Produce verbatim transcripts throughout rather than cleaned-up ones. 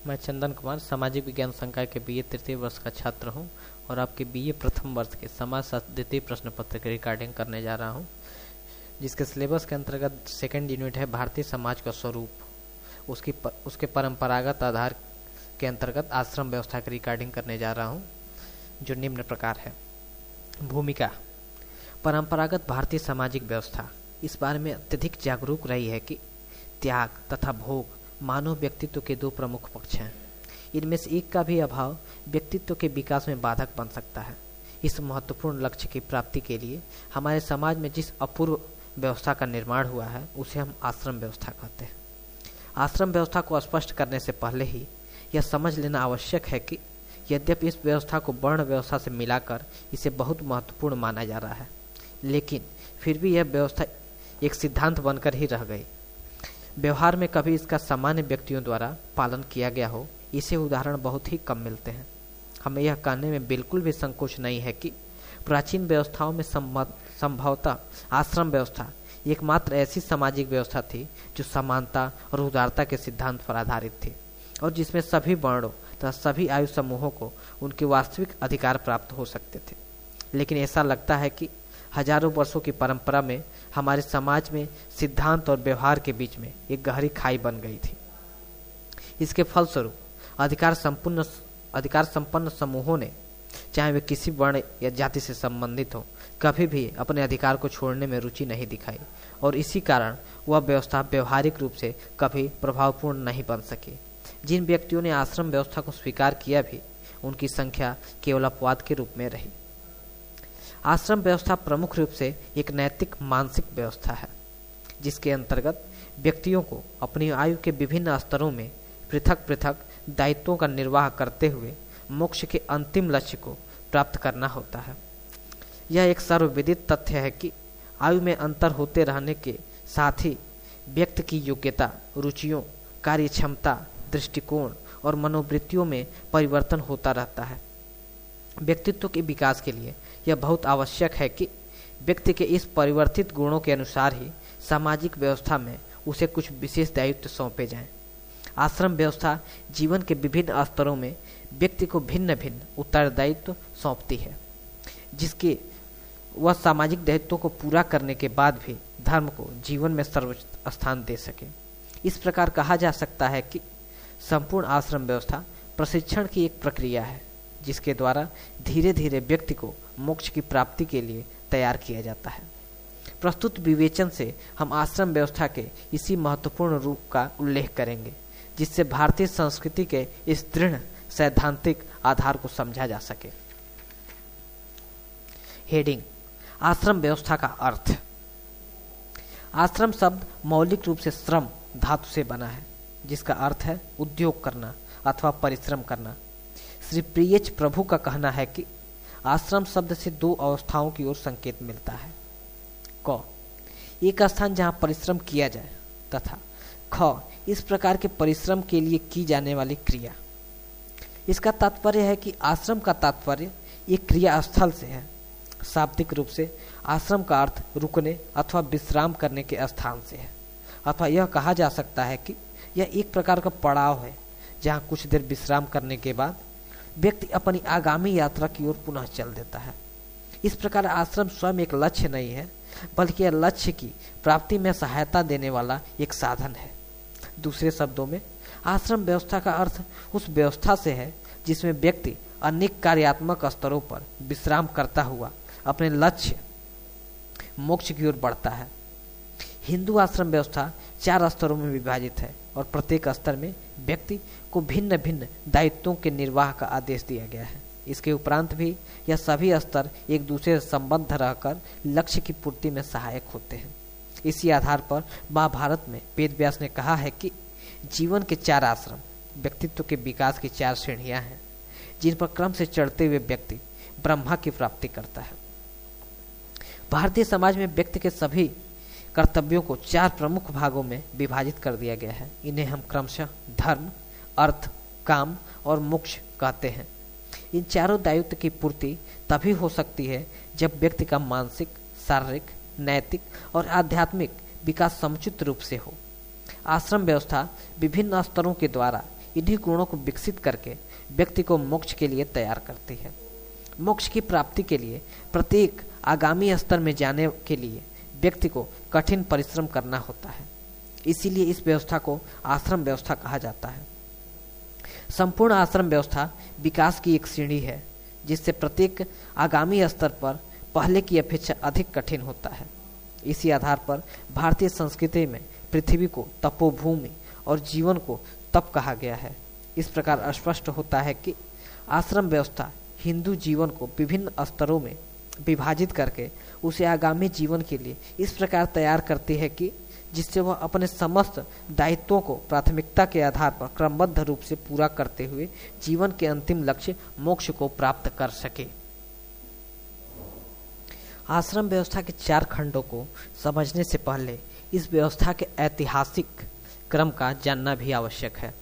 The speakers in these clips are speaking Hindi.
मैं चंदन कुमार सामाजिक विज्ञान संकाय के बीए तृतीय वर्ष का छात्र हूं और आपके बीए प्रथम वर्ष के समाजशास्त्र द्वितीय प्रश्न पत्र की रिकॉर्डिंग करने जा रहा हूं, जिसके सिलेबस के अंतर्गत सेकंड यूनिट है भारतीय समाज का स्वरूप। उसकी प, उसके परंपरागत आधार के अंतर्गत आश्रम व्यवस्था की रिकॉर्डिंग करने जा रहा हूं, जो निम्न प्रकार है। भूमिका: परंपरागत भारतीय सामाजिक व्यवस्था इस बारे में अत्यधिक जागरूक रही है कि त्याग तथा भोग मानव व्यक्तित्व के दो प्रमुख पक्ष हैं। इनमें से एक का भी अभाव व्यक्तित्व के विकास में बाधक बन सकता है। इस महत्वपूर्ण लक्ष्य की प्राप्ति के लिए हमारे समाज में जिस अपूर्व व्यवस्था का निर्माण हुआ है उसे हम आश्रम व्यवस्था कहते हैं। आश्रम व्यवस्था को स्पष्ट करने से पहले ही यह समझ लेना आवश्यक है कि यद्यपि इस व्यवस्था को वर्ण व्यवस्था से मिलाकर इसे बहुत महत्वपूर्ण माना जा रहा है, लेकिन फिर भी यह व्यवस्था एक सिद्धांत बनकर ही रह गई। व्यवहार में कभी इसका सामान्य व्यक्तियों द्वारा पालन किया गया हो, इसे उदाहरण बहुत ही कम मिलते हैं। हमें यह कहने में बिल्कुल भी संकोच नहीं है कि प्राचीन व्यवस्थाओं में संभवतः आश्रम व्यवस्था एकमात्र ऐसी सामाजिक व्यवस्था थी जो समानता और उदारता के सिद्धांत पर आधारित थी और जिसमें सभी वर्णों तथा सभी आयु समूहों को उनके वास्तविक अधिकार प्राप्त हो सकते थे। लेकिन ऐसा लगता है कि हजारों वर्षों की परंपरा में हमारे समाज में सिद्धांत और व्यवहार के बीच में एक गहरी खाई बन गई थी। इसके फलस्वरूप अधिकार संपूर्ण अधिकार संपन्न समूहों ने, चाहे वे किसी वर्ण या जाति से संबंधित हो, कभी भी अपने अधिकार को छोड़ने में रुचि नहीं दिखाई और इसी कारण वह व्यवस्था व्यवहारिक रूप से कभी प्रभावपूर्ण नहीं बन सकी। जिन व्यक्तियों ने आश्रम व्यवस्था को स्वीकार किया भी, उनकी संख्या केवल अपवाद के रूप में रही। आश्रम व्यवस्था प्रमुख रूप से एक नैतिक मानसिक व्यवस्था है, जिसके अंतर्गत व्यक्तियों को अपनी आयु के विभिन्न स्तरों में पृथक पृथक दायित्वों का निर्वाह करते हुए मोक्ष के अंतिम लक्ष्य को प्राप्त करना होता है। यह एक सर्वविदित तथ्य है कि आयु में अंतर होते रहने के साथ ही व्यक्ति की योग्यता, रुचियों, कार्य क्षमता, दृष्टिकोण और मनोवृत्तियों में परिवर्तन होता रहता है। व्यक्तित्व के विकास के लिए यह बहुत आवश्यक है कि व्यक्ति के इस परिवर्तित गुणों के अनुसार ही सामाजिक व्यवस्था में उसे कुछ विशेष दायित्व सौंपे जाएं। आश्रम व्यवस्था जीवन के विभिन्न स्तरों में व्यक्ति को भिन्न भिन्न उत्तरदायित्व सौंपती है, जिसके वह सामाजिक दायित्वों को पूरा करने के बाद भी धर्म को जीवन में सर्वोच्च स्थान दे सके। इस प्रकार कहा जा सकता है कि संपूर्ण आश्रम व्यवस्था प्रशिक्षण की एक प्रक्रिया है, जिसके द्वारा धीरे धीरे व्यक्ति को मोक्ष की प्राप्ति के लिए तैयार किया जाता है। प्रस्तुत विवेचन से हम आश्रम व्यवस्था के इसी महत्वपूर्ण रूप का उल्लेख करेंगे, जिससे भारतीय संस्कृति के इस दृढ़ सैद्धांतिक आधार को समझा जा सके। हेडिंग: आश्रम व्यवस्था का अर्थ। आश्रम शब्द मौलिक रूप से श्रम धातु से बना है, जिसका अर्थ है उद्योग करना अथवा परिश्रम करना। श्री प्रियच प्रभु का कहना है कि आश्रम शब्द से दो अवस्थाओं की ओर संकेत मिलता है। क, एक स्थान जहां परिश्रम किया जाए, तथा ख, इस प्रकार के परिश्रम के लिए की जाने वाली क्रिया। इसका तात्पर्य है कि आश्रम का तात्पर्य एक क्रिया स्थल से है। शाब्दिक रूप से आश्रम का अर्थ रुकने अथवा विश्राम करने के स्थान से है, अथवा यह कहा जा सकता है कि यह एक प्रकार का पड़ाव है जहां कुछ देर विश्राम करने के बाद व्यक्ति अपनी आगामी यात्रा की ओर पुनः चल देता है। इस प्रकार आश्रम स्वयं एक लक्ष्य नहीं है, बल्कि यह लक्ष्य की प्राप्ति में सहायता देने वाला एक साधन है। दूसरे शब्दों में आश्रम व्यवस्था का अर्थ उस व्यवस्था से है जिसमें व्यक्ति अनेक कार्यात्मक स्तरों पर विश्राम करता हुआ अपने लक्ष्य मोक्ष की ओर बढ़ता है। हिंदू आश्रम व्यवस्था चार स्तरों में विभाजित है और प्रत्येक स्तर में व्यक्ति को भिन्न भिन्न दायित्वों के निर्वाह का आदेश दिया गया है। इसके उपरांत भी यह सभी स्तर एक दूसरे से संबद्ध रहकर लक्ष्य की पूर्ति में सहायक होते हैं। इसी आधार पर महाभारत में वेद व्यास ने कहा है कि जीवन के चार आश्रम व्यक्तित्व के विकास की चार श्रेणियां हैं, जिन पर क्रम से चढ़ते हुए व्यक्ति ब्रह्मा की प्राप्ति करता है। भारतीय समाज में व्यक्ति के सभी कर्तव्यों को चार प्रमुख भागों में विभाजित कर दिया गया है। इन्हें हम क्रमशः धर्म, अर्थ, काम और मोक्ष कहते हैं। इन चारों दायित्व की पूर्ति तभी हो सकती है जब व्यक्ति का मानसिक, शारीरिक, नैतिक और आध्यात्मिक विकास समुचित रूप से हो। आश्रम व्यवस्था विभिन्न स्तरों के द्वारा इन्हीं गुणों को विकसित करके व्यक्ति को मोक्ष के लिए तैयार करती है। मोक्ष की प्राप्ति के लिए प्रत्येक आगामी स्तर में जाने के लिए व्यक्ति को कठिन परिश्रम करना होता है। इसीलिए इस व्यवस्था को आश्रम व्यवस्था कहा जाता है। संपूर्ण आश्रम व्यवस्था विकास की एक सीढ़ी है, जिससे प्रत्येक आगामी स्तर पर पहले की अपेक्षा अधिक कठिन होता है। इसी आधार पर भारतीय संस्कृति में पृथ्वी को तपोभूमि और जीवन को तप कहा गया है। इस प्रकार स्पष्ट होता है कि आश्रम व्यवस्था हिंदू जीवन को विभिन्न स्तरों में विभाजित करके उसे आगामी जीवन के लिए इस प्रकार तैयार करती है कि जिससे वह अपने समस्त दायित्वों को प्राथमिकता के आधार पर क्रमबद्ध रूप से पूरा करते हुए जीवन के अंतिम लक्ष्य मोक्ष को प्राप्त कर सके। आश्रम व्यवस्था के चार खंडों को समझने से पहले इस व्यवस्था के ऐतिहासिक क्रम का जानना भी आवश्यक है।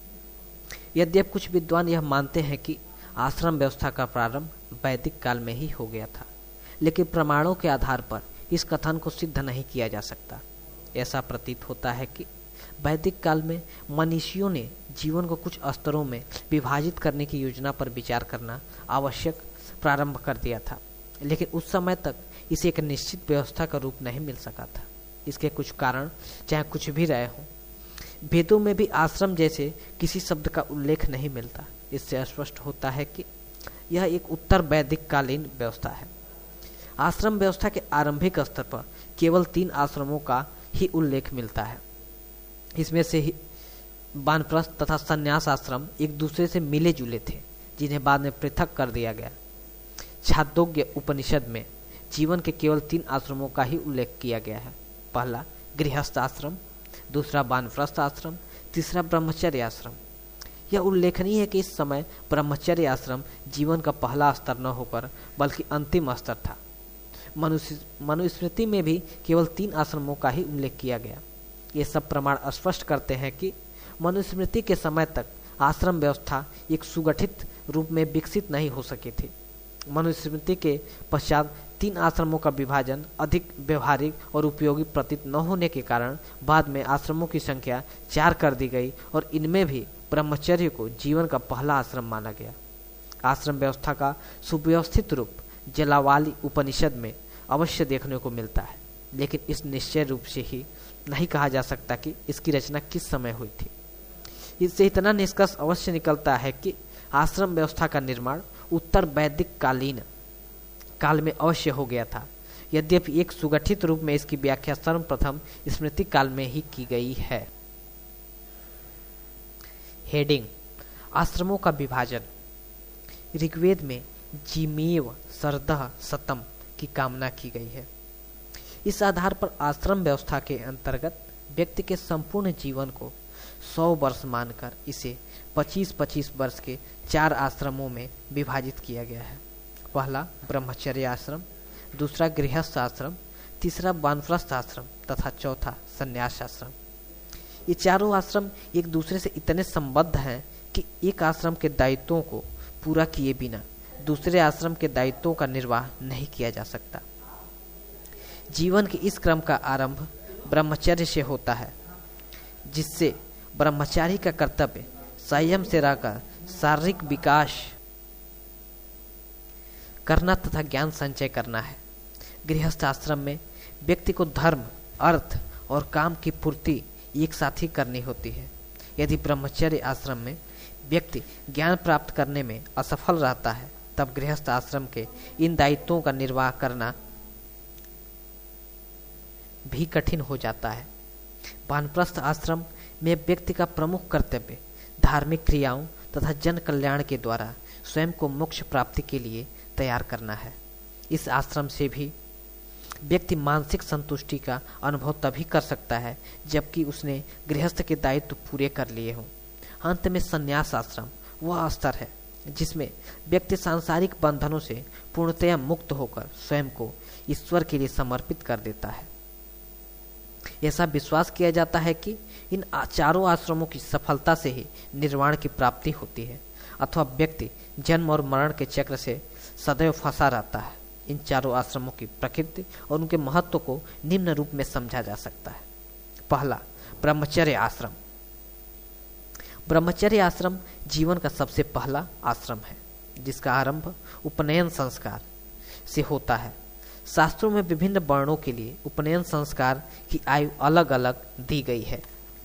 यद्यपि कुछ विद्वान यह मानते हैं कि आश्रम व्यवस्था का प्रारंभ वैदिक काल में ही हो गया था, लेकिन प्रमाणों के आधार पर इस कथन को सिद्ध नहीं किया जा सकता। ऐसा प्रतीत होता है कि वैदिक काल में मनीषियों ने जीवन को कुछ स्तरों में विभाजित करने की योजना पर विचार करना आवश्यक प्रारंभ कर दिया था, लेकिन उस समय तक इसे एक निश्चित व्यवस्था का रूप नहीं मिल सका था। इसके कुछ कारण चाहे कुछ भी रहे हों, वेदों में भी आश्रम जैसे किसी शब्द का उल्लेख नहीं मिलता। इससे स्पष्ट होता है कि यह एक उत्तर वैदिक कालीन व्यवस्था है। आश्रम व्यवस्था के आरंभिक स्तर पर केवल तीन आश्रमों का ही उल्लेख मिलता है। इसमें से ही वानप्रस्थ तथा संन्यास आश्रम एक दूसरे से मिले जुले थे, जिन्हें बाद में पृथक कर दिया गया। छांदोग्य उपनिषद में जीवन के केवल तीन आश्रमों का ही उल्लेख किया गया है। पहला गृहस्थ आश्रम, दूसरा वानप्रस्थ आश्रम, तीसरा ब्रह्मचर्य आश्रम। यह उल्लेखनीय है कि इस समय ब्रह्मचर्य आश्रम जीवन का पहला स्तर न होकर बल्कि अंतिम स्तर था। मनुष्य मनुस्मृति में भी केवल तीन आश्रमों का ही उल्लेख किया गया। ये सब प्रमाण स्पष्ट करते हैं कि मनुस्मृति के समय तक आश्रम व्यवस्था एक सुगठित रूप में विकसित नहीं हो सकी थी। मनुस्मृति के पश्चात तीन आश्रमों का विभाजन अधिक व्यवहारिक और उपयोगी प्रतीत न होने के कारण बाद में आश्रमों की संख्या चार कर दी गई और इनमें भी ब्रह्मचर्य को जीवन का पहला आश्रम माना गया। आश्रम व्यवस्था का सुव्यवस्थित रूप जलावाली उपनिषद में अवश्य देखने को मिलता है, लेकिन इस निश्चय रूप से ही नहीं कहा जा सकता कि इसकी रचना किस समय हुई थी। इससे इतना निष्कर्ष अवश्य निकलता है कि आश्रम व्यवस्था का निर्माण उत्तर वैदिक कालीन काल में अवश्य हो गया था, यद्यपि एक सुगठित रूप में इसकी व्याख्या सर्वप्रथम स्मृति काल में ही की गई है। हेडिंग: आश्रमों का विभाजन। ऋग्वेद में जीमेव सरदह सतम की कामना की गई है। इस आधार पर आश्रम व्यवस्था के अंतर्गत व्यक्ति के संपूर्ण जीवन को सौ वर्ष मानकर इसे पच्चीस पच्चीस वर्ष के चार आश्रमों में विभाजित किया गया है। पहला ब्रह्मचर्य आश्रम, दूसरा गृहस्थ आश्रम, तीसरा वानप्रस्थ आश्रम तथा चौथा संन्यास आश्रम। ये चारों आश्रम एक दूसरे से इतने संबद्ध हैं कि एक आश्रम के दायित्वों को पूरा किए बिना दूसरे आश्रम के दायित्वों का निर्वाह नहीं किया जा सकता। जीवन के इस क्रम का आरंभ ब्रह्मचर्य से होता है, जिससे ब्रह्मचारी का कर्तव्य संयम से रहकर शारीरिक विकास करना तथा ज्ञान संचय करना है। गृहस्थ आश्रम में व्यक्ति को धर्म, अर्थ और काम की पूर्ति एक साथ ही करनी होती है। यदि ब्रह्मचर्य आश्रम में व्यक्ति ज्ञान प्राप्त करने में असफल रहता है, तब गृहस्थ आश्रम के इन दायित्वों का निर्वाह करना भी कठिन हो जाता है। वानप्रस्थ आश्रम में व्यक्ति का प्रमुख कर्तव्य धार्मिक क्रियाओं तथा जन कल्याण के द्वारा स्वयं को मोक्ष प्राप्ति के लिए तैयार करना है। इस आश्रम से भी व्यक्ति मानसिक संतुष्टि का अनुभव तभी कर सकता है जबकि उसने गृहस्थ के दायित्व पूरे कर लिए हों। अंत में संन्यास आश्रम वह स्तर है जिसमें व्यक्ति सांसारिक बंधनों से पूर्णतया मुक्त होकर स्वयं को ईश्वर के लिए समर्पित कर देता है। ऐसा विश्वास किया जाता है कि इन चारों आश्रमों की सफलता से ही निर्वाण की प्राप्ति होती है, अथवा व्यक्ति जन्म और मरण के चक्र से सदैव फंसा रहता है। इन चारों आश्रमों की प्रकृति और उनके महत्व को निम्न रूप में समझा जा सकता है। पहला, ब्रह्मचर्य आश्रम। ब्रह्मचर्य आश्रम जीवन का सबसे पहला आश्रम है, जिसका आरंभ उपनयन संस्कार से होता है। शास्त्रों में विभिन्न वर्णों के लिए उपनयन संस्कार की आयु अलग अलग दी गई है।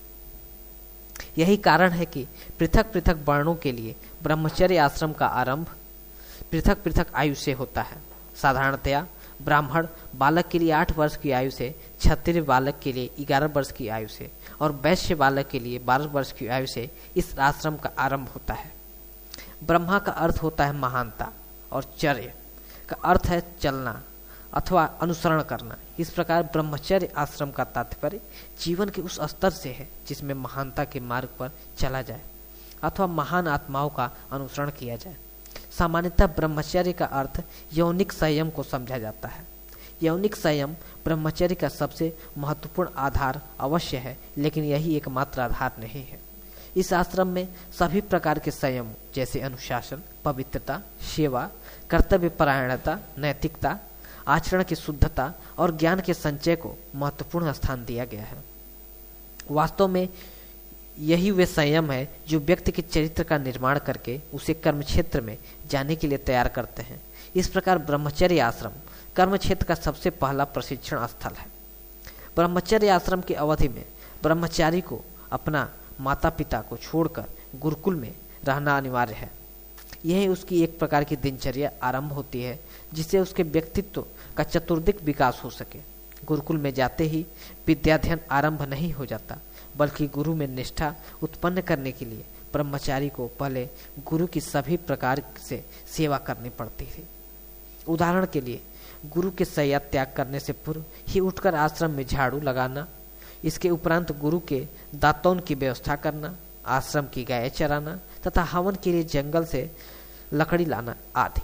यही कारण है कि पृथक पृथक वर्णों के लिए ब्रह्मचर्य आश्रम का आरंभ पृथक पृथक आयु से होता है। साधारणतया ब्राह्मण बालक के लिए आठ वर्ष की आयु से, क्षत्रिय बालक के लिए ग्यारह वर्ष की आयु से और वैश्य बालक के लिए बारह वर्ष की आयु से इस आश्रम का आरंभ होता है। ब्रह्मा का अर्थ होता है महानता और चर्य का अर्थ है चलना अथवा अनुसरण करना। इस प्रकार ब्रह्मचर्य आश्रम का तात्पर्य जीवन के उस स्तर से है जिसमें महानता के मार्ग पर चला जाए अथवा महान आत्माओं का अनुसरण किया जाए। सामान्यतः ब्रह्मचर्य का अर्थ यौनिक संयम को समझा जाता है। यौनिक संयम ब्रह्मचर्य का सबसे महत्वपूर्ण आधार अवश्य है, लेकिन यही एकमात्र आधार नहीं है। इस आश्रम में सभी प्रकार के संयम जैसे अनुशासन, पवित्रता, सेवा, कर्तव्य परायणता, नैतिकता, आचरण की शुद्धता और ज्ञान के संचय को महत्वपूर्ण स्थान दिया गया है। वास्तव में यही वे संयम है जो व्यक्ति के चरित्र का निर्माण करके उसे कर्म क्षेत्र में जाने के लिए तैयार करते हैं। इस प्रकार ब्रह्मचर्य आश्रम कर्म क्षेत्र का सबसे पहला प्रशिक्षण स्थल है। ब्रह्मचर्य आश्रम की अवधि में ब्रह्मचारी को अपना माता पिता को छोड़कर गुरुकुल में रहना अनिवार्य है। यही उसकी एक प्रकार की दिनचर्या आरंभ होती है, जिससे उसके व्यक्तित्व का चतुर्दिक विकास हो सके। गुरुकुल में जाते ही विद्याध्ययन आरंभ नहीं हो जाता, बल्कि गुरु में निष्ठा उत्पन्न करने के लिए ब्रह्मचारी को पहले गुरु की सभी प्रकार से सेवा करनी पड़ती थी। उदाहरण के लिए गुरु के शय्या त्याग करने से पूर्व ही उठकर आश्रम में झाड़ू लगाना, इसके उपरांत गुरु के दातौन की व्यवस्था करना, आश्रम की गाय चराना तथा हवन के लिए जंगल से लकड़ी लाना आदि।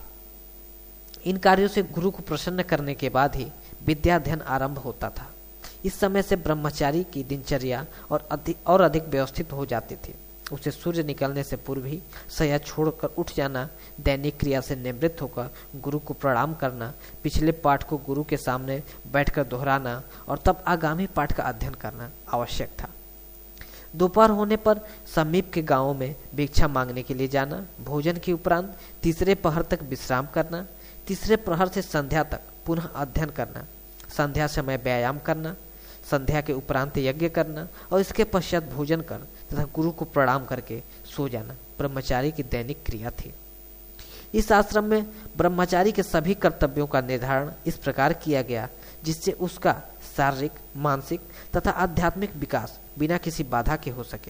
इन कार्यों से गुरु को प्रसन्न करने के बाद ही विद्याध्ययन आरंभ होता था। इस समय से ब्रह्मचारी की दिनचर्या और अधिक और अधिक व्यवस्थित हो जाती थी। उसे सूर्य निकलने से पूर्व ही शय्या छोड़कर उठ जाना, दैनिक क्रिया से निवृत्त होकर गुरु को प्रणाम करना, पिछले पाठ को गुरु के सामने बैठकर दोहराना और तब आगामी पाठ का अध्ययन करना आवश्यक था। दोपहर होने पर समीप के गांवों में भिक्षा मांगने के लिए जाना, भोजन के उपरांत तीसरे पहर तक विश्राम करना, तीसरे प्रहर से संध्या तक पुनः अध्ययन करना, संध्या समय व्यायाम करना, संध्या के उपरांत यज्ञ करना और इसके पश्चात भोजन कर तथा गुरु को प्रणाम करके सो जाना ब्रह्मचारी की दैनिक क्रिया थी। इस आश्रम में ब्रह्मचारी के सभी कर्तव्यों का निर्धारण इस प्रकार किया गया जिससे उसका शारीरिक, मानसिक तथा आध्यात्मिक विकास बिना किसी बाधा के हो सके।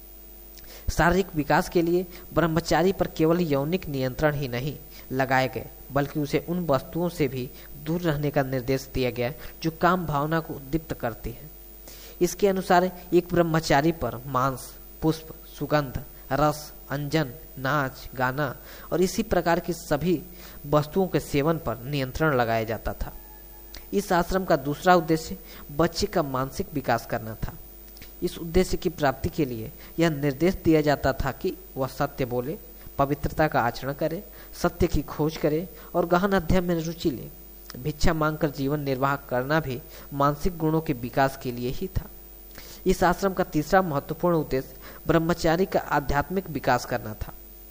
शारीरिक विकास के लिए ब्रह्मचारी पर केवल यौनिक नियंत्रण ही नहीं लगाए गए, बल्कि उसे उन वस्तुओं से भी दूर रहने का निर्देश दिया गया जो काम भावना को उद्दीप्त करती है। इसके अनुसार एक ब्रह्मचारी पर मांस, पुष्प, सुगंध, रस, अंजन, नाच, गाना और इसी प्रकार की सभी वस्तुओं के सेवन पर नियंत्रण लगाया जाता था। इस आश्रम का दूसरा उद्देश्य बच्चे का मानसिक विकास करना था। इस उद्देश्य की प्राप्ति के लिए यह निर्देश दिया जाता था कि वह सत्य बोले, पवित्रता का आचरण करे, सत्य की खोज करे और गहन अध्ययन में रुचि ले। भिक्षा मांगकर जीवन निर्वाह करना भी मानसिक गुणों के विकास के लिए ही था। इस आश्रम का तीसरा महत्वपूर्ण उद्देश्य ब्रह्मचारी का आध्यात्मिक विकास करना था।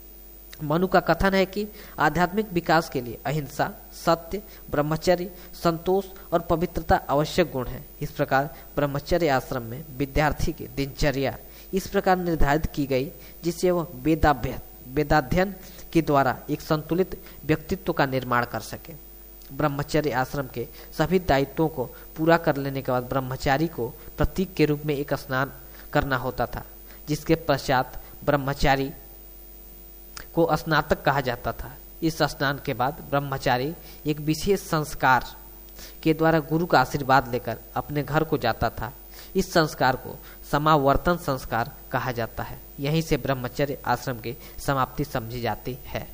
मनु का कथन है कि आध्यात्मिक विकास के लिए अहिंसा, सत्य, ब्रह्मचर्य, संतोष और पवित्रता आवश्यक गुण है। इस प्रकार ब्रह्मचर्य आश्रम में विद्यार्थी की दिनचर्या इस प्रकार निर्धारित की गई जिससे वह वेदाभ्य वेदाध्ययन के द्वारा एक संतुलित व्यक्तित्व का निर्माण कर सके। ब्रह्मचर्य आश्रम के सभी दायित्वों को पूरा कर लेने के बाद ब्रह्मचारी को प्रतीक के रूप में एक स्नान करना होता था, जिसके पश्चात ब्रह्मचारी को स्नातक कहा जाता था। इस स्नान के बाद ब्रह्मचारी एक विशेष संस्कार के द्वारा गुरु का आशीर्वाद लेकर अपने घर को जाता था। इस संस्कार को समावर्तन संस्कार कहा जाता है। यहीं से ब्रह्मचर्य आश्रम की समाप्ति समझी जाती है।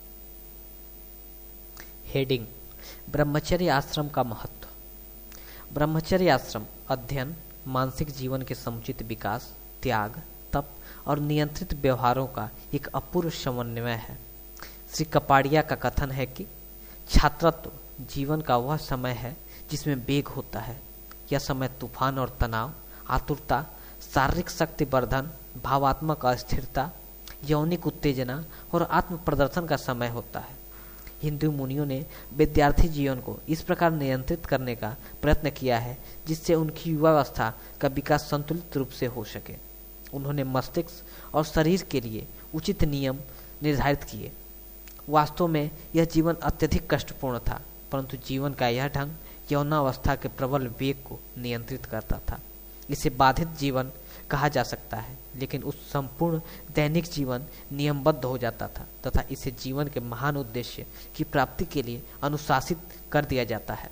हेडिंग: ब्रह्मचर्य आश्रम का महत्व। ब्रह्मचर्य आश्रम अध्ययन, मानसिक जीवन के समुचित विकास, त्याग, तप और नियंत्रित व्यवहारों का एक अपूर्व समन्वय है। श्री कपाड़िया का कथन है कि छात्रत्व जीवन का वह समय है जिसमें वेग होता है। यह समय तूफान और तनाव, आतुरता, शारीरिक शक्ति वर्धन, भावात्मक अस्थिरता, यौनिक उत्तेजना और आत्म प्रदर्शन का समय होता है। हिंदू मुनियों ने विद्यार्थी जीवन को इस प्रकार नियंत्रित करने का प्रयत्न किया है जिससे उनकी युवावस्था का विकास संतुलित रूप से हो सके। उन्होंने मस्तिष्क और शरीर के लिए उचित नियम निर्धारित किए। वास्तव में यह जीवन अत्यधिक कष्टपूर्ण था, परंतु जीवन का यह ढंग यौनावस्था के प्रबल वेग को नियंत्रित करता था। इसे बाधित जीवन कहा जा सकता है, लेकिन उस संपूर्ण दैनिक जीवन नियमबद्ध हो जाता था तथा इसे जीवन के महान उद्देश्य की प्राप्ति के लिए अनुशासित कर दिया जाता है।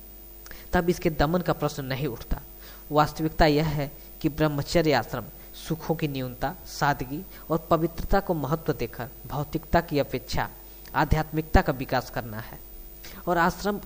तब इसके दमन का प्रश्न नहीं उठता। वास्तविकता यह है कि ब्रह्मचर्य आश्रम सुखों की न्यूनता, सादगी और पवित्रता को महत्व देकर भौतिकता की अपेक्षा आध्यात्मिकता का विकास करना है और आश्रम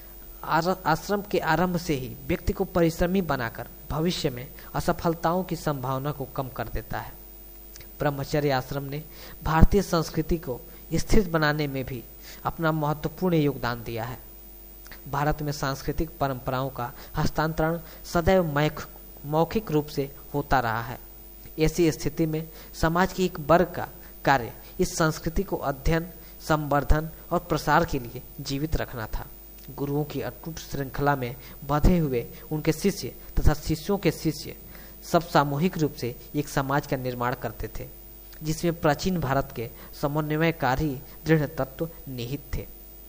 आश्रम के आरंभ से ही व्यक्ति को परिश्रमी बनाकर भविष्य में असफलताओं की संभावना को कम कर देता है। ब्रह्मचर्य आश्रम ने भारतीय संस्कृति को स्थिर बनाने में भी अपना महत्वपूर्ण योगदान दिया है। भारत में सांस्कृतिक परंपराओं का हस्तांतरण सदैव मौखिक रूप से होता रहा है। ऐसी स्थिति में समाज के एक वर्ग का कार्य इस संस्कृति को अध्ययन, संवर्धन और प्रसार के लिए जीवित रखना था। गुरुओं की अटूट श्रृंखला में बंधे हुए उनके शिष्य तथा शिष्यों के शिष्य सब सामूहिक रूप से एक समाज का निर्माण करते थे, जिसमें प्राचीन भारत के समन्वयकारी दृढ़ तत्व निहित थे।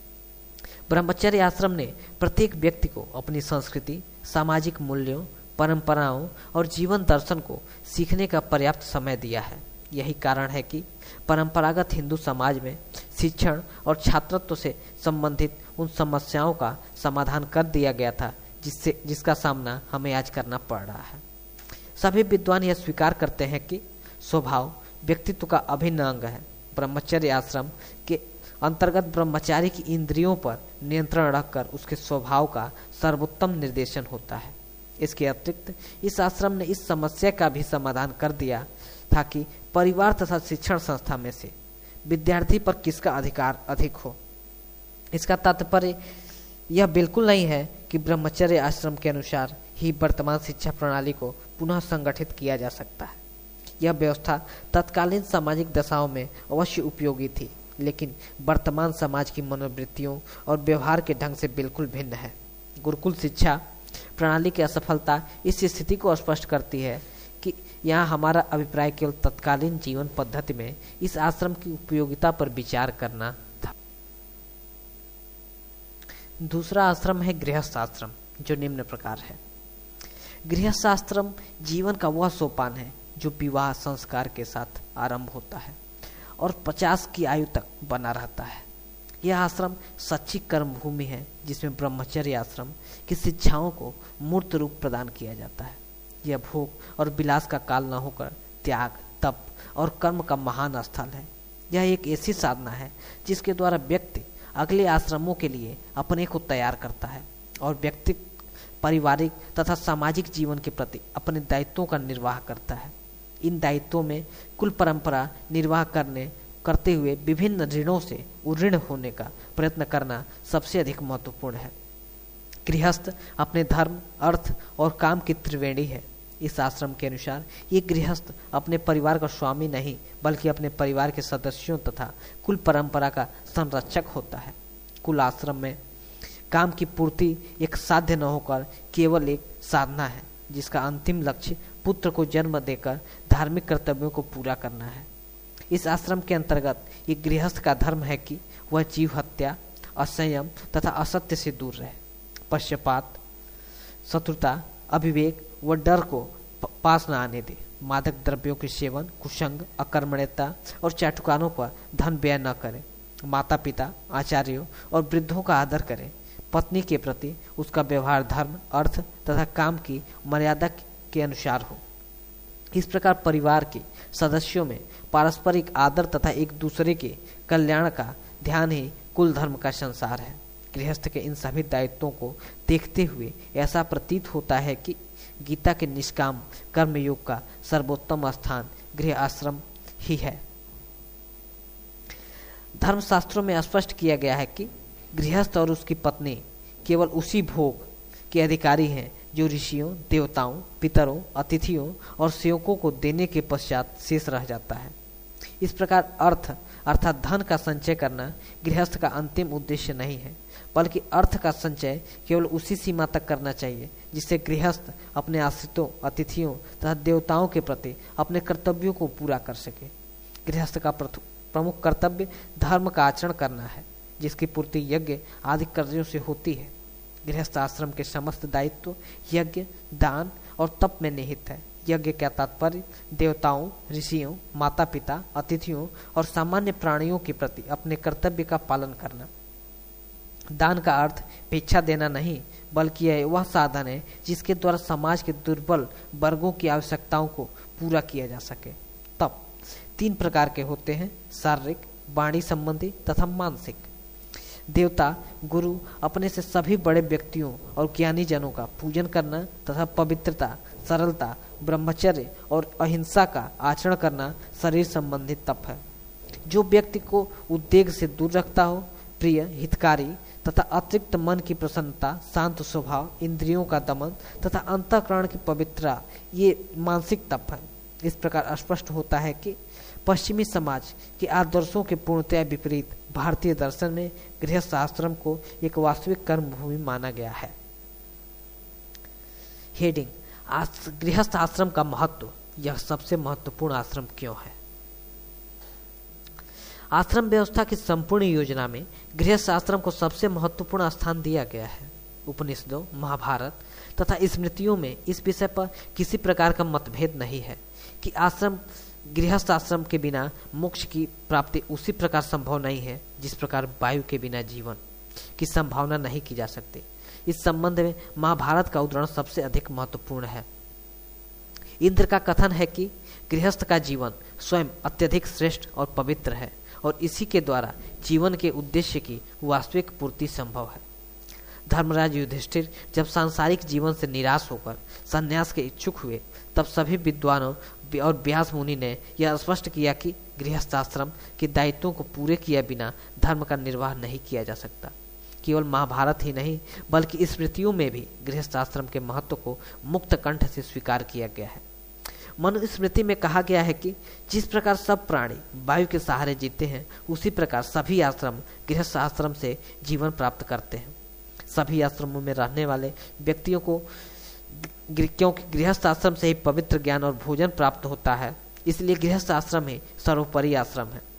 ब्रह्मचर्य आश्रम ने प्रत्येक व्यक्ति को अपनी संस्कृति, सामाजिक मूल्यों, परंपराओं और जीवन दर्शन को सीखने का पर्याप्त समय दिया है। यही कारण है कि परंपरागत हिंदू समाज में शिक्षण और छात्रत्व से संबंधित उन समस्याओं का समाधान कर दिया गया था जिससे जिसका सामना हमें आज करना पड़ रहा है। सभी विद्वान यह स्वीकार करते हैं कि स्वभाव व्यक्तित्व का अभिन्न अंग है। ब्रह्मचर्य आश्रम के अंतर्गत ब्रह्मचारी की इंद्रियों पर नियंत्रण रखकर उसके स्वभाव का सर्वोत्तम निर्देशन होता है। इसके अतिरिक्त इस आश्रम ने इस समस्या का भी समाधान कर दिया था कि परिवार तथा शिक्षण संस्था में से विद्यार्थी पर किसका अधिकार अधिक हो। इसका तात्पर्य यह बिल्कुल नहीं है कि ब्रह्मचर्य आश्रम के अनुसार ही वर्तमान शिक्षा प्रणाली को पुनः संगठित किया जा सकता है। यह व्यवस्था तत्कालीन सामाजिक दशाओं में अवश्य उपयोगी थी, लेकिन वर्तमान समाज की मनोवृत्तियों और व्यवहार के ढंग से बिल्कुल भिन्न है। गुरुकुल शिक्षा प्रणाली की असफलता इस स्थिति को स्पष्ट करती है कि यहाँ हमारा अभिप्राय केवल तत्कालीन जीवन पद्धति में इस आश्रम की उपयोगिता पर विचार करना था। दूसरा आश्रम है गृहस्थ आश्रम, जो निम्न प्रकार है। गृहस्थ आश्रम जीवन का वह सोपान है जो विवाह संस्कार के साथ आरंभ होता है और पचास की आयु तक बना रहता है। यह आश्रम सच्ची कर्म भूमि है जिसमें ब्रह्मचर्य आश्रम की शिक्षाओं को मूर्त रूप प्रदान किया जाता है। यह भोग और विलास का काल न होकर त्याग, तप और कर्म का महान स्थल है। यह एक ऐसी साधना है जिसके द्वारा व्यक्ति अगले आश्रमों के लिए अपने को तैयार करता है और व्यक्ति पारिवारिक तथा सामाजिक जीवन के प्रति अपने दायित्वों का निर्वाह करता है। इन दायित्वों में कुल परंपरा निर्वाह करने करते हुए विभिन्न ऋणों से उऋण होने का प्रयत्न करना सबसे अधिक महत्वपूर्ण है। गृहस्थ अपने धर्म, अर्थ और काम की त्रिवेणी है। इस आश्रम के अनुसार ये गृहस्थ अपने परिवार का स्वामी नहीं, बल्कि अपने परिवार के सदस्यों तथा कुल परंपरा का संरक्षक होता है। कुल आश्रम में काम की पूर्ति एक साध्य न होकर केवल एक साधना है, जिसका अंतिम लक्ष्य पुत्र को जन्म देकर धार्मिक कर्तव्यों को पूरा करना है। इस आश्रम के अंतर्गत एक गृहस्थ का धर्म है कि वह जीव हत्या, असंयम तथा असत्य से दूर रहे। पक्षपात, शत्रुता, अविवेक व डर को पास न आने दे। मादक द्रव्यों के सेवन, कुसंग, अकर्मण्यता और चाटुकारों पर धन व्यय न करे। माता पिता, आचार्यों और वृद्धों का आदर करे। पत्नी के प्रति उसका व्यवहार धर्म, अर्थ तथा काम की मर्यादा के अनुसार हो। इस प्रकार परिवार के सदस्यों में पारस्परिक आदर तथा एक दूसरे के कल्याण का ध्यान ही कुल धर्म का संसार है। गृहस्थ के इन सभी दायित्वों को देखते हुए ऐसा प्रतीत होता है कि गीता के निष्काम कर्मयोग का सर्वोत्तम स्थान गृह आश्रम ही है। धर्मशास्त्रों में स्पष्ट किया गया है कि गृहस्थ और उसकी पत्नी केवल उसी भोग के अधिकारी हैं जो ऋषियों, देवताओं, पितरों, अतिथियों और सेवकों को देने के पश्चात शेष रह जाता है। इस प्रकार अर्थ अर्थात धन का संचय करना गृहस्थ का अंतिम उद्देश्य नहीं है, बल्कि अर्थ का संचय केवल उसी सीमा तक करना चाहिए जिससे गृहस्थ अपने आश्रितों, अतिथियों तथा देवताओं के प्रति अपने कर्तव्यों को पूरा कर सके। गृहस्थ का प्रमुख कर्तव्य धर्म का आचरण करना है, जिसकी पूर्ति यज्ञ आदि कार्यों से होती है। गृहस्थ आश्रम के समस्त दायित्व यज्ञ, दान और तप में निहित है। यज्ञ का तात्पर्य देवताओं, ऋषियों, माता पिता, अतिथियों और सामान्य प्राणियों के प्रति अपने कर्तव्य का पालन करना। दान का अर्थ भिक्षा देना नहीं, बल्कि यह वह साधन है जिसके द्वारा समाज के दुर्बल वर्गों की आवश्यकताओं को पूरा किया जा सके। तप तीन प्रकार के होते हैं, शारीरिक, वाणी संबंधी तथा मानसिक। देवता, गुरु अपने से सभी बड़े व्यक्तियों और ज्ञानी जनों का पूजन करना तथा पवित्रता, सरलता, ब्रह्मचर्य और अहिंसा का आचरण करना शरीर संबंधी तप है। जो व्यक्ति को उद्वेग से दूर रखता हो, प्रिय, हितकारी तथा अतिरिक्त मन की प्रसन्नता, शांत स्वभाव, इंद्रियों का दमन तथा अंतःकरण की पवित्रता, ये मानसिक तप है। इस प्रकार स्पष्ट होता है कि पश्चिमी समाज के आदर्शों के पूर्णतया विपरीत भारतीय दर्शन में गृहस्थ आश्रम को एक वास्तविक कर्म भूमि माना गया है। हेडिंग: गृहस्थ आश्रम का महत्व। यह सबसे महत्वपूर्ण आश्रम क्यों है? आश्रम व्यवस्था की संपूर्ण योजना में गृहस्थ आश्रम को सबसे महत्वपूर्ण स्थान दिया गया है। उपनिषदों, महाभारत तथा स्मृतियों में इस विषय पर किसी प्रकार का मतभेद नहीं है कि आश्रम गृहस्थ आश्रम के बिना मोक्ष की प्राप्ति उसी प्रकार संभव नहीं है जिस प्रकार वायु के बिना जीवन की संभावना नहीं की जा सकती। इस संबंध में महाभारत का उदाहरण सबसे अधिक महत्वपूर्ण है। इंद्र का कथन है कि गृहस्थ का जीवन स्वयं अत्यधिक श्रेष्ठ और पवित्र है और इसी के द्वारा जीवन के उद्देश्य की वास्तविक पूर्ति संभव है। धर्मराज युधिष्ठिर जब सांसारिक जीवन से निराश होकर संन्यास के इच्छुक हुए, तब सभी विद्वानों और व्यास मुनि ने यह स्पष्ट किया कि गृहस्थ आश्रम के दायित्वों को पूरे किए बिना धर्म का निर्वाह नहीं किया जा सकता। केवल महाभारत ही नहीं, बल्कि स्मृतियों में भी गृहस्थ आश्रम के महत्व को मुक्त कंठ से स्वीकार किया गया है। मनुस्मृति में कहा गया है कि जिस प्रकार सब प्राणी वायु के सहारे जीते हैं, उसी प्रकार सभी आश्रम गृहस्थ आश्रम से जीवन प्राप्त करते हैं। सभी आश्रमों में रहने वाले व्यक्तियों को क्योंकि गृहस्थ आश्रम से ही पवित्र ज्ञान और भोजन प्राप्त होता है, इसलिए गृहस्थ आश्रम ही सर्वोपरि आश्रम है।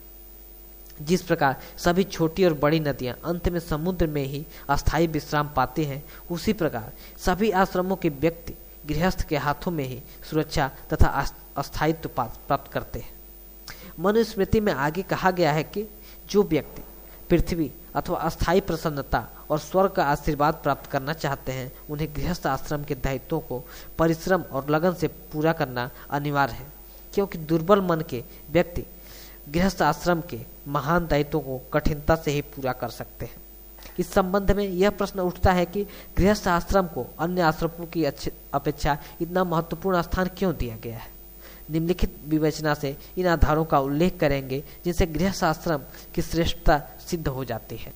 जिस प्रकार सभी छोटी और बड़ी नदियां अंत में समुद्र में ही अस्थायी विश्राम पाते हैं, उसी प्रकार सभी आश्रमों के व्यक्ति गृहस्थ के हाथों में ही सुरक्षा तथा अस्थायित्व प्राप्त करते हैं। मनुस्मृति में आगे कहा गया है कि जो व्यक्ति पृथ्वी अथवा अस्थायी प्रसन्नता और स्वर्ग का आशीर्वाद प्राप्त करना चाहते हैं, उन्हें गृहस्थ आश्रम के दायित्वों को परिश्रम और लगन से पूरा करना अनिवार्य है, क्योंकि दुर्बल मन के व्यक्ति गृहस्थ आश्रम के महान दायित्वों को कठिनता से ही पूरा कर सकते हैं। इस संबंध में यह प्रश्न उठता है कि गृहस्थ आश्रम को अन्य आश्रमों की अपेक्षा इतना महत्वपूर्ण स्थान क्यों दिया गया है। निम्नलिखित विवेचना से इन आधारों का उल्लेख करेंगे जिनसे गृहस्थ आश्रम की श्रेष्ठता सिद्ध हो जाती है।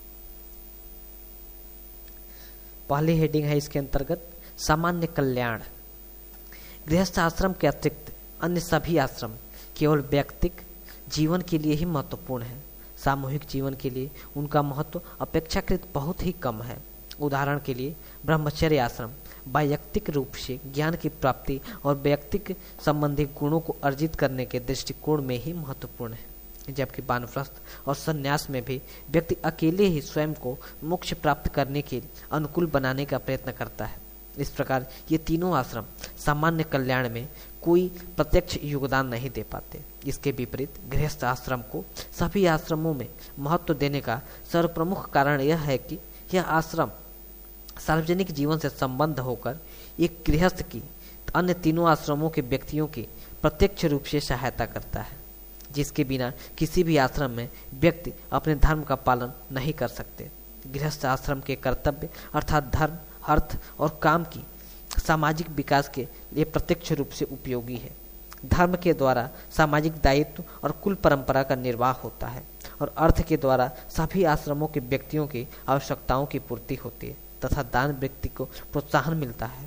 पहली हेडिंग है इसके अंतर्गत सामान्य कल्याण। गृहस्थ आश्रम के अतिरिक्त अन्य सभी आश्रम केवल व्यक्तिगत जीवन के लिए ही महत्वपूर्ण है। सामूहिक जीवन के लिए उनका महत्व अपेक्षाकृत बहुत ही कम है। उदाहरण के लिए ब्रह्मचर्य आश्रम वैयक्तिक रूप से ज्ञान की प्राप्ति और व्यक्तिक संबंधी गुणों को अर्जित करने के दृष्टिकोण में ही महत्वपूर्ण है, जबकि वानप्रस्थ और संन्यास में भी व्यक्ति अकेले ही स्वयं को मोक्ष प्राप्त करने के अनुकूल बनाने का प्रयत्न करता है। इस प्रकार ये तीनों आश्रम सामान्य कल्याण में कोई प्रत्यक्ष योगदान नहीं दे पाते। इसके विपरीत गृहस्थ आश्रम को सभी आश्रमों में महत्व देने का सर्वप्रमुख कारण यह है कि यह आश्रम सार्वजनिक जीवन से संबद्ध होकर एक गृहस्थ की अन्य तीनों आश्रमों के व्यक्तियों की प्रत्यक्ष रूप से सहायता करता है, जिसके बिना किसी भी आश्रम में व्यक्ति अपने धर्म का पालन नहीं कर सकते। गृहस्थ आश्रम के कर्तव्य अर्थात धर्म, अर्थ और काम की सामाजिक विकास के लिए प्रत्यक्ष रूप से उपयोगी है। धर्म के द्वारा सामाजिक दायित्व और कुल परंपरा का निर्वाह होता है और अर्थ के द्वारा सभी आश्रमों के व्यक्तियों की आवश्यकताओं की पूर्ति होती है तथा दान व्यक्ति को प्रोत्साहन मिलता है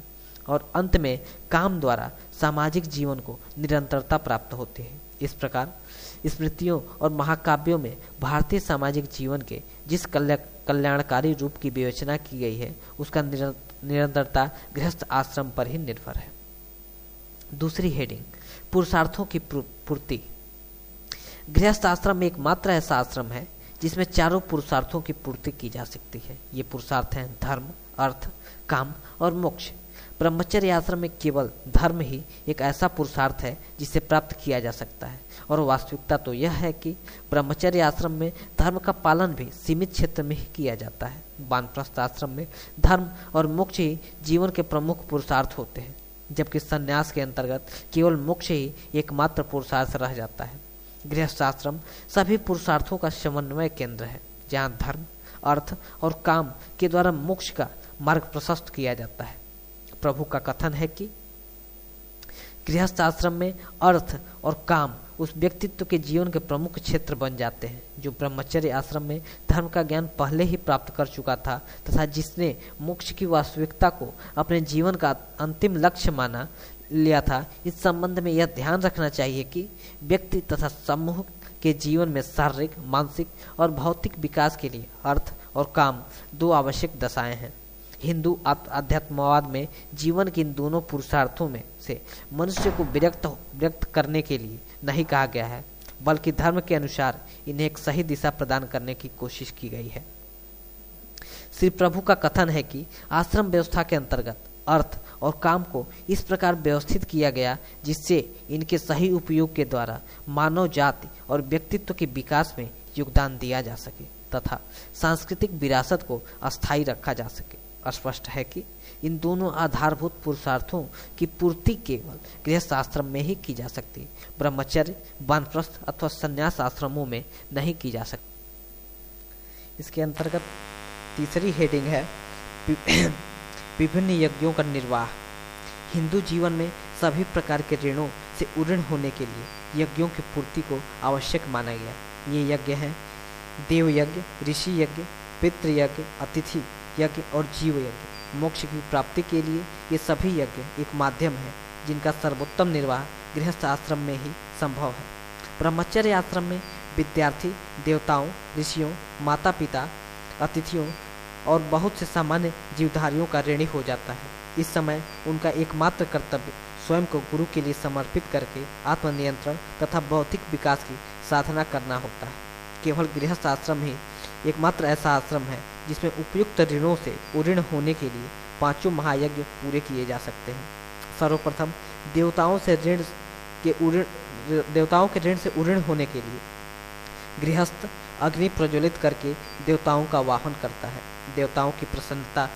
और अंत में काम द्वारा सामाजिक जीवन को निरंतरता प्राप्त होती है। इस प्रकार स्मृतियों और महाकाव्यों में भारतीय सामाजिक जीवन के जिस कल्याणकारी रूप की विवेचना की गई है उसका निरंतरता गृहस्थ आश्रम पर ही निर्भर है। दूसरी हेडिंग, पुरुषार्थों की पूर्ति। गृहस्थ आश्रम एकमात्र ऐसा आश्रम है जिसमें चारों पुरुषार्थों की पूर्ति की जा सकती है। ये पुरुषार्थ हैं धर्म, अर्थ, काम और मोक्ष। ब्रह्मचर्य आश्रम में केवल धर्म ही एक ऐसा पुरुषार्थ है जिसे प्राप्त किया जा सकता है, और वास्तविकता तो यह है कि ब्रह्मचर्य आश्रम में धर्म का पालन भी सीमित क्षेत्र में ही किया जाता है। वानप्रस्थ आश्रम में धर्म और मोक्ष ही जीवन के प्रमुख पुरुषार्थ होते हैं, जबकि संन्यास के अंतर्गत केवल मोक्ष ही एकमात्र पुरुषार्थ रह जाता है। गृहस्थ आश्रम सभी पुरुषार्थों का समन्वय केंद्र है, जहाँ धर्म, अर्थ और काम के द्वारा मोक्ष का मार्ग प्रशस्त किया जाता है। प्रभु का कथन है कि गृहस्थ आश्रम में अर्थ और काम उस व्यक्तित्व के जीवन के प्रमुख क्षेत्र बन जाते हैं जो ब्रह्मचर्य आश्रम में धर्म का ज्ञान पहले ही प्राप्त कर चुका था तथा जिसने मोक्ष की वास्तविकता को अपने जीवन का अंतिम लक्ष्य माना लिया था। इस संबंध में यह ध्यान रखना चाहिए कि व्यक्ति तथा समूह के जीवन में शारीरिक, मानसिक और भौतिक विकास के लिए अर्थ और काम दो आवश्यक दशाएं हैं। हिंदू अध्यात्मवाद में जीवन के इन दोनों पुरुषार्थों में से मनुष्य को विरक्त व्यक्त करने के लिए नहीं कहा गया है, बल्कि धर्म के अनुसार इन्हें एक सही दिशा प्रदान करने की कोशिश की गई है। श्री प्रभु का कथन है कि आश्रम व्यवस्था के अंतर्गत अर्थ और काम को इस प्रकार व्यवस्थित किया गया जिससे इनके सही उपयोग के द्वारा मानव जाति और व्यक्तित्व के विकास में योगदान दिया जा सके तथा सांस्कृतिक विरासत को अस्थायी रखा जा सके। स्पष्ट है कि इन दोनों आधारभूत पुरुषार्थों की पूर्ति केवल गृहस्थ आश्रम में ही की जा सकती है, ब्रह्मचर्य, वानप्रस्थ अथवा संन्यास आश्रमों में नहीं की जा सकती। इसके अंतर्गत तीसरी हेडिंग है विभिन्न यज्ञों का निर्वाह। हिंदू जीवन में सभी प्रकार के ऋणों से उऋण होने के लिए यज्ञों की पूर्ति को आवश्यक माना गया। ये यज्ञ हैं देव यज्ञ, ऋषि यज्ञ, पितृयज्ञ, अतिथि यज्ञ और जीव यज्ञ। मोक्ष की प्राप्ति के लिए ये सभी यज्ञ एक माध्यम है जिनका सर्वोत्तम निर्वाह गृहस्थ आश्रम में ही संभव है। ब्रह्मचर्य आश्रम में विद्यार्थी देवताओं, ऋषियों, माता पिता, अतिथियों और बहुत से सामान्य जीवधारियों का ऋणी हो जाता है। इस समय उनका एकमात्र कर्तव्य स्वयं को गुरु के लिए समर्पित करके आत्मनियंत्रण तथा बौद्धिक विकास की साधना करना होता है। केवल गृहस्थ आश्रम ही एकमात्र ऐसा आश्रम है जिसमें उपयुक्त ऋणों से उऋण होने के लिए पांचों महायज्ञ पूरे किए जा सकते हैं। सर्वप्रथम देवताओं से ऋण के उऋण देवताओं के ऋण से उऋण होने के लिए गृहस्थ अग्नि प्रज्वलित करके देवताओं का वाहन करता है। देवताओं की प्रसन्नता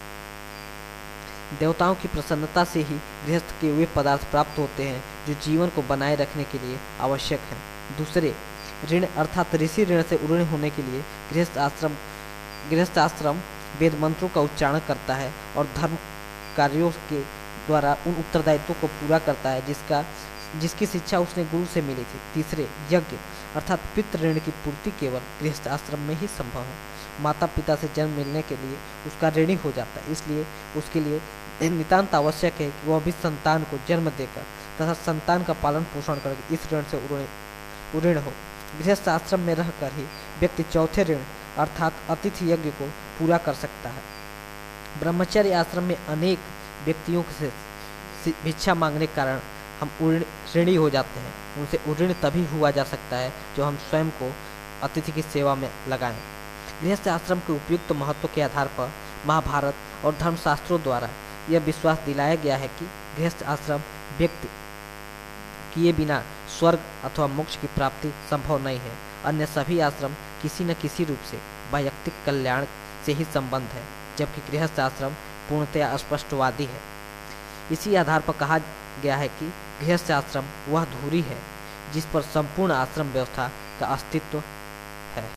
देवताओं की प्रसन्नता से ही गृहस्थ के वे पदार्थ प्राप्त होते हैं जो जीवन को बनाए रखने के लिए आवश्यक हैं। दूसरे ऋण अर्थात ऋषि ऋण से उऋण होने के लिए गृहस्थ आश्रम गृहस्थ आश्रम वेद मंत्रों का उच्चारण करता है और धर्म कार्यों के द्वारा उन उत्तरदायित्वों को पूरा करता है जिसका जिसकी शिक्षा उसने गुरु से मिली थी। तीसरे यज्ञ अर्थात पितृ ऋण की पूर्ति केवल गृहस्थ आश्रम में ही संभव है। माता पिता से जन्म मिलने के लिए उसका ऋणी हो जाता है, इसलिए उसके लिए नितांत आवश्यक है कि वह भी संतान को जन्म देकर तथा संतान का पालन पोषण करके इस ऋण से उऋण हो। गृहस्थ आश्रम में रहकर ही व्यक्ति चौथे ऋण अर्थात अतिथि यज्ञ को पूरा कर सकता है। ब्रह्मचर्य आश्रम में अनेक व्यक्तियों से भिक्षा मांगने के कारण हम ऋणी हो जाते हैं। उनसे उऋण तभी हुआ जा सकता है जो हम स्वयं को अतिथि की सेवा में लगाएं। गृहस्थ आश्रम के उपयुक्त महत्व के आधार पर महाभारत और धर्मशास्त्रों द्वारा यह विश्वास दिलाया गया है कि गृहस्थ आश्रम व्यक्ति किए बिना स्वर्ग अथवा मोक्ष की प्राप्ति संभव नहीं है। अन्य सभी आश्रम किसी न किसी रूप से वैयक्तिक कल्याण से ही संबंध है, जबकि गृहस्थ आश्रम पूर्णतया स्पष्टवादी है। इसी आधार पर कहा गया है कि गृहस्थ आश्रम वह धुरी है जिस पर संपूर्ण आश्रम व्यवस्था का अस्तित्व